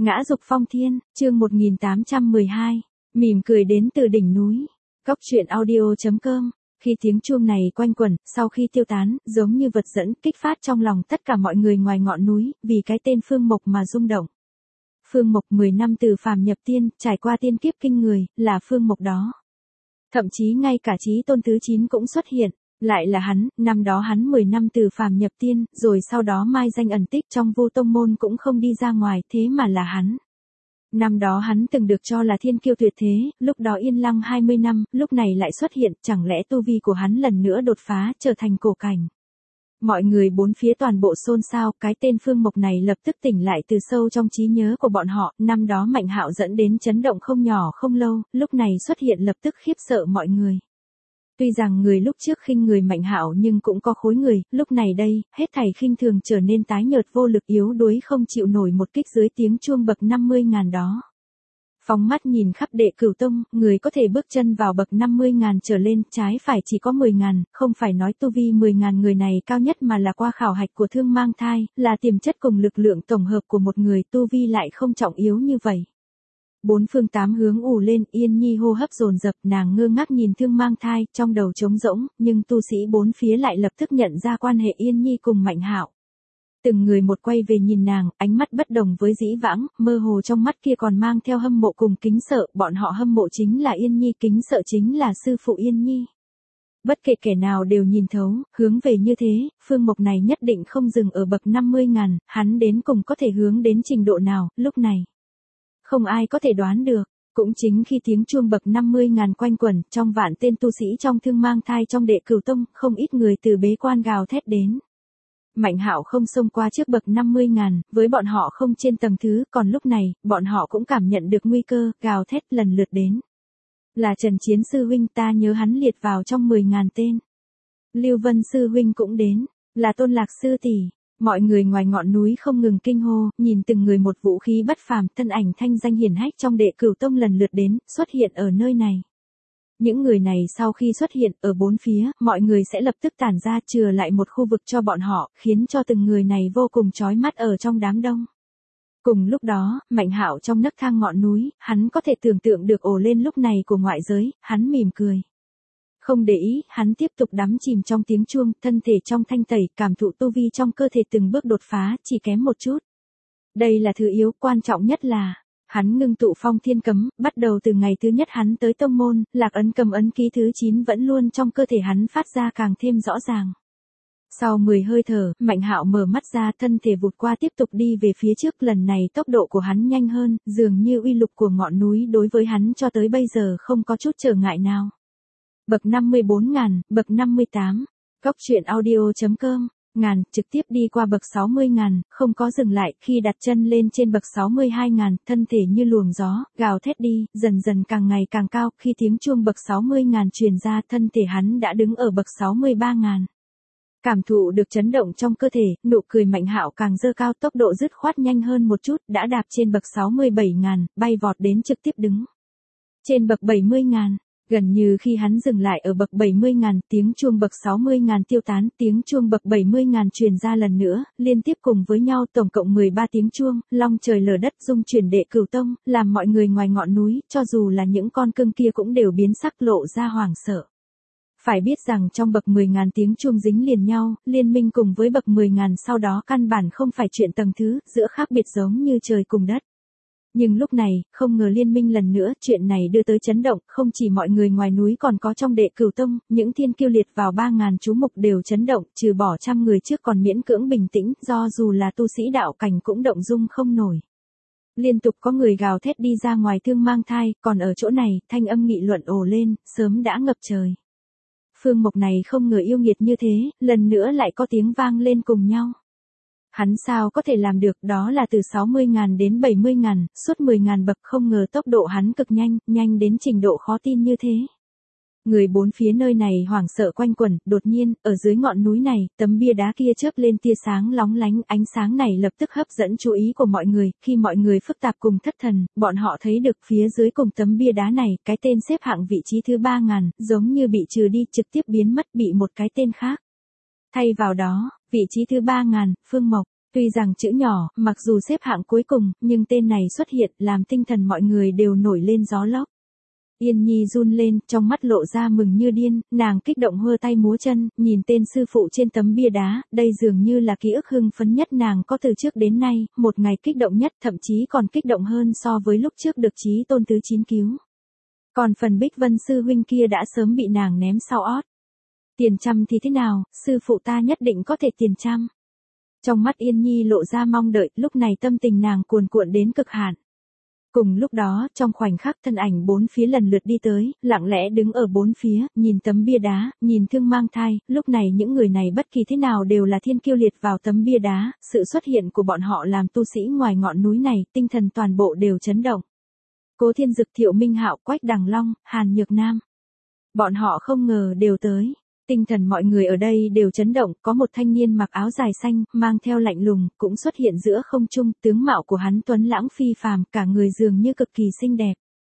Ngã dục phong thiên, chương 1812, mỉm cười đến từ đỉnh núi. Cóc truyện audio.com. Khi tiếng chuông này quanh quẩn, sau khi tiêu tán, giống như vật dẫn kích phát trong lòng tất cả mọi người ngoài ngọn núi, vì cái tên Phương Mộc mà rung động. Phương Mộc 10 năm từ phàm nhập tiên, trải qua tiên kiếp kinh người, là Phương Mộc đó. Thậm chí ngay cả Chí Tôn thứ 9 cũng xuất hiện. Lại là hắn, năm đó hắn 10 năm từ phàm nhập tiên, rồi sau đó mai danh ẩn tích trong vô tông môn cũng không đi ra ngoài, thế mà là hắn. Năm đó hắn từng được cho là thiên kiêu tuyệt thế, lúc đó yên lặng 20 năm, lúc này lại xuất hiện, chẳng lẽ tu vi của hắn lần nữa đột phá, trở thành cổ cảnh. Mọi người bốn phía toàn bộ xôn xao, cái tên Phương Mộc này lập tức tỉnh lại từ sâu trong trí nhớ của bọn họ, năm đó Mạnh Hạo dẫn đến chấn động không nhỏ không lâu, lúc này xuất hiện lập tức khiếp sợ mọi người. Tuy rằng người lúc trước khinh người Mạnh Hạo nhưng cũng có khối người, lúc này đây, hết thảy khinh thường trở nên tái nhợt vô lực yếu đuối không chịu nổi một kích dưới tiếng chuông bậc 50.000 đó. Phóng mắt nhìn khắp Đệ Cửu Tông, người có thể bước chân vào bậc 50.000 trở lên, trái phải chỉ có 10.000, không phải nói tu vi 10.000 người này cao nhất mà là qua khảo hạch của Thương Mang Thai, là tiềm chất cùng lực lượng tổng hợp của một người, tu vi lại không trọng yếu như vậy. Bốn phương tám hướng ù lên, Yên Nhi hô hấp dồn dập, nàng ngơ ngác nhìn Thương Mang Thai, trong đầu trống rỗng, nhưng tu sĩ bốn phía lại lập tức nhận ra quan hệ Yên Nhi cùng Mạnh Hạo. Từng người một quay về nhìn nàng, ánh mắt bất đồng với dĩ vãng, mơ hồ trong mắt kia còn mang theo hâm mộ cùng kính sợ, bọn họ hâm mộ chính là Yên Nhi, kính sợ chính là sư phụ Yên Nhi. Bất kể kẻ nào đều nhìn thấu, hướng về như thế, Phương Mộc này nhất định không dừng ở bậc 50.000, hắn đến cùng có thể hướng đến trình độ nào, lúc này. Không ai có thể đoán được, cũng chính khi tiếng chuông bậc 50.000 quanh quẩn, trong vạn tên tu sĩ trong Thương Mang Thai trong Đệ Cửu Tông, không ít người từ bế quan gào thét đến. Mạnh Hạo không xông qua trước bậc 50.000, với bọn họ không trên tầng thứ, còn lúc này, bọn họ cũng cảm nhận được nguy cơ, gào thét lần lượt đến. Là Trần Chiến sư huynh, ta nhớ hắn liệt vào trong 10.000 tên. Lưu Vân sư huynh cũng đến, là Tôn Lạc sư tỷ. Mọi người ngoài ngọn núi không ngừng kinh hô, nhìn từng người một vũ khí bất phàm, thân ảnh thanh danh hiển hách trong Đệ Cửu Tông lần lượt đến, xuất hiện ở nơi này. Những người này sau khi xuất hiện ở bốn phía, mọi người sẽ lập tức tản ra, chừa lại một khu vực cho bọn họ, khiến cho từng người này vô cùng chói mắt ở trong đám đông. Cùng lúc đó, Mạnh Hạo trong nấc thang ngọn núi, hắn có thể tưởng tượng được ồ lên lúc này của ngoại giới, hắn mỉm cười. Không để ý, hắn tiếp tục đắm chìm trong tiếng chuông, thân thể trong thanh tẩy, cảm thụ tu vi trong cơ thể từng bước đột phá, chỉ kém một chút. Đây là thứ yếu, quan trọng nhất là, hắn ngưng tụ phong thiên cấm, bắt đầu từ ngày thứ nhất hắn tới tông môn, lạc ấn cầm ấn ký thứ 9 vẫn luôn trong cơ thể hắn phát ra càng thêm rõ ràng. Sau 10 hơi thở, Mạnh Hạo mở mắt ra, thân thể vụt qua tiếp tục đi về phía trước, lần này tốc độ của hắn nhanh hơn, dường như uy lực của ngọn núi đối với hắn cho tới bây giờ không có chút trở ngại nào. Bậc 54.000, bậc 58, Cóc truyện audio.com, trực tiếp đi qua bậc 60.000, không có dừng lại, khi đặt chân lên trên bậc 62.000, thân thể như luồng gió, gào thét đi, dần dần càng ngày càng cao, khi tiếng chuông bậc 60.000 truyền ra, thân thể hắn đã đứng ở bậc 63.000. Cảm thụ được chấn động trong cơ thể, nụ cười Mạnh Hạo càng dơ cao, tốc độ dứt khoát nhanh hơn một chút, đã đạp trên bậc 67.000, bay vọt đến trực tiếp đứng trên bậc 70.000. Gần như khi hắn dừng lại ở bậc 70.000, tiếng chuông bậc 60.000 tiêu tán, tiếng chuông bậc 70.000 truyền ra lần nữa, liên tiếp cùng với nhau tổng cộng 13 tiếng chuông, long trời lở đất rung chuyển Đệ Cửu Tông, làm mọi người ngoài ngọn núi, cho dù là những con cưng kia cũng đều biến sắc lộ ra hoảng sợ. Phải biết rằng trong bậc 10.000 tiếng chuông dính liền nhau, liên minh cùng với bậc 10.000 sau đó căn bản không phải chuyện tầng thứ, giữa khác biệt giống như trời cùng đất. Nhưng lúc này, không ngờ liên minh lần nữa, chuyện này đưa tới chấn động, không chỉ mọi người ngoài núi còn có trong Đệ Cửu Tông, những thiên kiêu liệt vào 3.000 chú mục đều chấn động, trừ bỏ trăm người trước còn miễn cưỡng bình tĩnh, do dù là tu sĩ đạo cảnh cũng động dung không nổi. Liên tục có người gào thét đi ra ngoài Thương Mang Thai, còn ở chỗ này, thanh âm nghị luận ồ lên, sớm đã ngập trời. Phương Mộc này không ngờ yêu nghiệt như thế, lần nữa lại có tiếng vang lên cùng nhau. Hắn sao có thể làm được, đó là từ 60.000 đến 70.000, suốt 10.000 bậc, không ngờ tốc độ hắn cực nhanh, nhanh đến trình độ khó tin như thế. Người bốn phía nơi này hoảng sợ quanh quẩn, đột nhiên, ở dưới ngọn núi này, tấm bia đá kia chớp lên tia sáng lóng lánh, ánh sáng này lập tức hấp dẫn chú ý của mọi người, khi mọi người phức tạp cùng thất thần, bọn họ thấy được phía dưới cùng tấm bia đá này, cái tên xếp hạng vị trí thứ 3.000, giống như bị trừ đi, trực tiếp biến mất, bị một cái tên khác thay vào đó, vị trí thứ 3.000, Phương Mộc. Tuy rằng chữ nhỏ, mặc dù xếp hạng cuối cùng, nhưng tên này xuất hiện làm tinh thần mọi người đều nổi lên gió lốc. Yên Nhi run lên, trong mắt lộ ra mừng như điên, nàng kích động hơ tay múa chân, nhìn tên sư phụ trên tấm bia đá, đây dường như là ký ức hưng phấn nhất nàng có từ trước đến nay, một ngày kích động nhất, thậm chí còn kích động hơn so với lúc trước được Chí Tôn thứ 9 cứu. Còn phần Bích Vân sư huynh kia đã sớm bị nàng ném sau ót. Tiền trăm thì thế nào, sư phụ ta nhất định có thể tiền trăm. Trong mắt Yên Nhi lộ ra mong đợi, lúc này tâm tình nàng cuồn cuộn đến cực hạn. Cùng lúc đó, trong khoảnh khắc thân ảnh bốn phía lần lượt đi tới, lặng lẽ đứng ở bốn phía, nhìn tấm bia đá, nhìn Thương Mang Thai, lúc này những người này bất kỳ thế nào đều là thiên kiêu liệt vào tấm bia đá, sự xuất hiện của bọn họ làm tu sĩ ngoài ngọn núi này, tinh thần toàn bộ đều chấn động. Cố Thiên Dực, Thiệu Minh Hạo, Quách Đằng Long, Hàn Nhược Nam. Bọn họ không ngờ đều tới. Tinh thần mọi người ở đây đều chấn động, có một thanh niên mặc áo dài xanh, mang theo lạnh lùng, cũng xuất hiện giữa không trung, tướng mạo của hắn tuấn lãng phi phàm, cả người dường như cực kỳ xinh đẹp.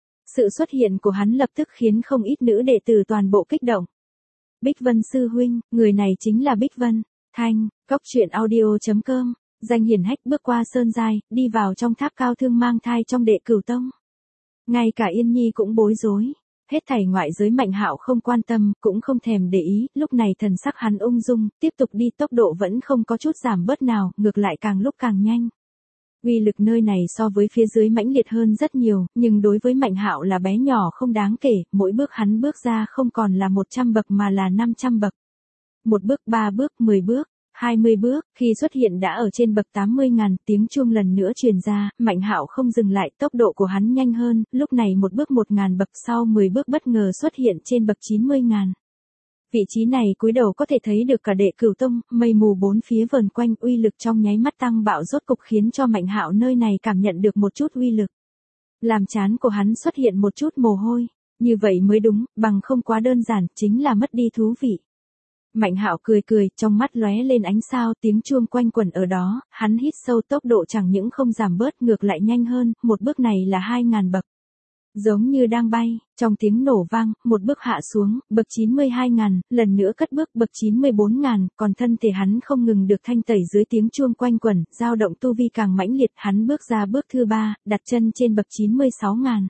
Sự xuất hiện của hắn lập tức khiến không ít nữ đệ tử toàn bộ kích động. Bích Vân sư huynh, người này chính là Bích Vân. Thanh, goctruyện.audio.com, danh hiển hách bước qua sơn giai, đi vào trong tháp cao Thương Mang Thai trong Đệ Cửu Tông. Ngay cả Yên Nhi cũng bối rối. Hết thảy ngoại giới Mạnh Hạo không quan tâm, cũng không thèm để ý, lúc này thần sắc hắn ung dung, tiếp tục đi, tốc độ vẫn không có chút giảm bớt nào, ngược lại càng lúc càng nhanh. Uy lực nơi này so với phía dưới mãnh liệt hơn rất nhiều, nhưng đối với Mạnh Hạo là bé nhỏ không đáng kể, mỗi bước hắn bước ra không còn là 100 bậc mà là 500 bậc. Một bước, 3 bước, 10 bước, 20 bước, khi xuất hiện đã ở trên bậc 80.000, tiếng chuông lần nữa truyền ra, Mạnh Hạo không dừng lại, tốc độ của hắn nhanh hơn, lúc này một bước 1.000 bậc, sau 10 bước bất ngờ xuất hiện trên bậc 90.000. Vị trí này cúi đầu có thể thấy được cả Đệ Cửu Tông, mây mù bốn phía vờn quanh, uy lực trong nháy mắt tăng bạo rốt cục khiến cho Mạnh Hạo nơi này cảm nhận được một chút uy lực. Làm trán của hắn xuất hiện một chút mồ hôi, như vậy mới đúng, bằng không quá đơn giản, chính là mất đi thú vị. Mạnh Hạo cười cười, trong mắt lóe lên ánh sao, tiếng chuông quanh quẩn ở đó, hắn hít sâu, tốc độ chẳng những không giảm bớt ngược lại nhanh hơn, một bước này là 2.000 bậc. Giống như đang bay, trong tiếng nổ vang, một bước hạ xuống, bậc 92.000, lần nữa cất bước bậc 94.000, còn thân thể hắn không ngừng được thanh tẩy dưới tiếng chuông quanh quẩn, dao động tu vi càng mãnh liệt, hắn bước ra bước thứ 3, đặt chân trên bậc 96.000.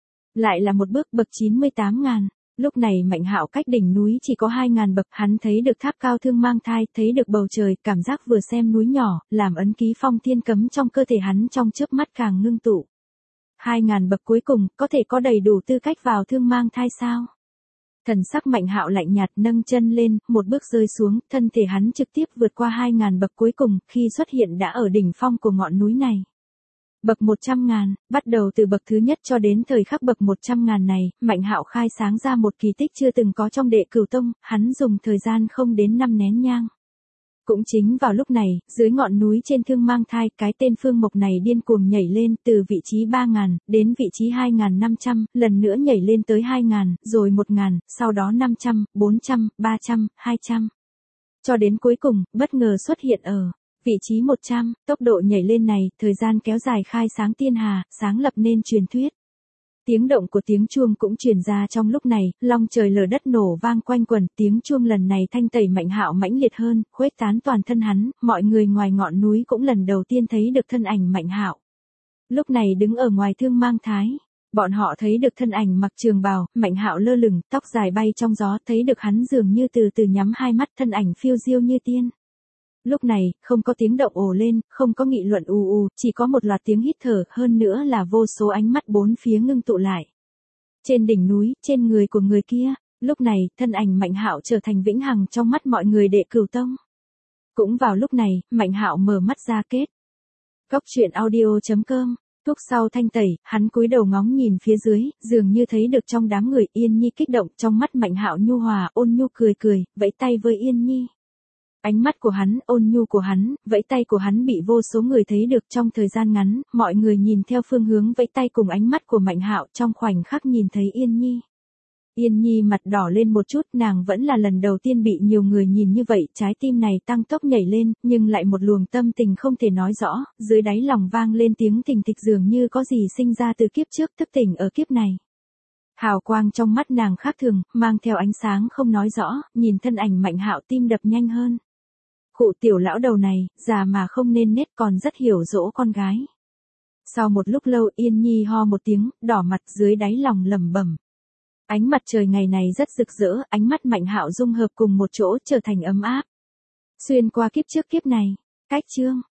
Lại là một bước bậc 98.000. Lúc này Mạnh Hạo cách đỉnh núi chỉ có 2.000 bậc, hắn thấy được tháp cao Thương Mang Thai, thấy được bầu trời, cảm giác vừa xem núi nhỏ, làm ấn ký phong thiên cấm trong cơ thể hắn trong chớp mắt càng ngưng tụ. 2.000 bậc cuối cùng, có thể có đầy đủ tư cách vào Thương Mang Thai sao? Thần sắc Mạnh Hạo lạnh nhạt, nâng chân lên, một bước rơi xuống, thân thể hắn trực tiếp vượt qua 2.000 bậc cuối cùng, khi xuất hiện đã ở đỉnh phong của ngọn núi này. Bậc 100.000, bắt đầu từ bậc thứ nhất cho đến thời khắc bậc 100.000 này, Mạnh Hạo khai sáng ra một kỳ tích chưa từng có trong Đệ Cửu Tông, hắn dùng thời gian không đến 5 nén nhang. Cũng chính vào lúc này, dưới ngọn núi trên Thương Mang Thai, cái tên Phương Mộc này điên cuồng nhảy lên từ vị trí 3.000 đến vị trí 2.500, lần nữa nhảy lên tới 2.000, rồi 1.000, sau đó 500, 400, 300, 200. Cho đến cuối cùng, bất ngờ xuất hiện ở vị trí 100, tốc độ nhảy lên này, thời gian kéo dài khai sáng thiên hà, sáng lập nên truyền thuyết. Tiếng động của tiếng chuông cũng truyền ra trong lúc này, long trời lở đất nổ vang quanh quẩn, tiếng chuông lần này thanh tẩy Mạnh Hạo mãnh liệt hơn, khuếch tán toàn thân hắn, mọi người ngoài ngọn núi cũng lần đầu tiên thấy được thân ảnh Mạnh Hạo. Lúc này đứng ở ngoài Thương Mang Thái, bọn họ thấy được thân ảnh mặc trường bào, Mạnh Hạo lơ lửng, tóc dài bay trong gió, thấy được hắn dường như từ từ nhắm hai mắt, thân ảnh phiêu diêu như tiên. Lúc này, không có tiếng động ồ lên, không có nghị luận ù ù, chỉ có một loạt tiếng hít thở, hơn nữa là vô số ánh mắt bốn phía ngưng tụ lại. Trên đỉnh núi, trên người của người kia, lúc này, thân ảnh Mạnh Hạo trở thành vĩnh hằng trong mắt mọi người Đệ Cửu Tông. Cũng vào lúc này, Mạnh Hạo mở mắt ra kết. Goctruyện.audio.com, thuốc sau thanh tẩy, hắn cúi đầu ngóng nhìn phía dưới, dường như thấy được trong đám người Yên Nhi kích động, trong mắt Mạnh Hạo nhu hòa, ôn nhu cười cười, vẫy tay với Yên Nhi. Ánh mắt của hắn, ôn nhu của hắn, vẫy tay của hắn bị vô số người thấy được trong thời gian ngắn, mọi người nhìn theo phương hướng vẫy tay cùng ánh mắt của Mạnh Hạo trong khoảnh khắc nhìn thấy Yên Nhi. Yên Nhi mặt đỏ lên một chút, nàng vẫn là lần đầu tiên bị nhiều người nhìn như vậy, trái tim này tăng tốc nhảy lên, nhưng lại một luồng tâm tình không thể nói rõ, dưới đáy lòng vang lên tiếng thình thịch dường như có gì sinh ra từ kiếp trước thức tỉnh ở kiếp này. Hào quang trong mắt nàng khác thường, mang theo ánh sáng không nói rõ, nhìn thân ảnh Mạnh Hạo tim đập nhanh hơn. Cụ tiểu lão đầu này, già mà không nên nết còn rất hiểu dỗ con gái. Sau một lúc lâu Yên Nhi ho một tiếng, đỏ mặt dưới đáy lòng lẩm bẩm. Ánh mặt trời ngày này rất rực rỡ, ánh mắt Mạnh Hạo dung hợp cùng một chỗ trở thành ấm áp. Xuyên qua kiếp trước kiếp này, cách chương.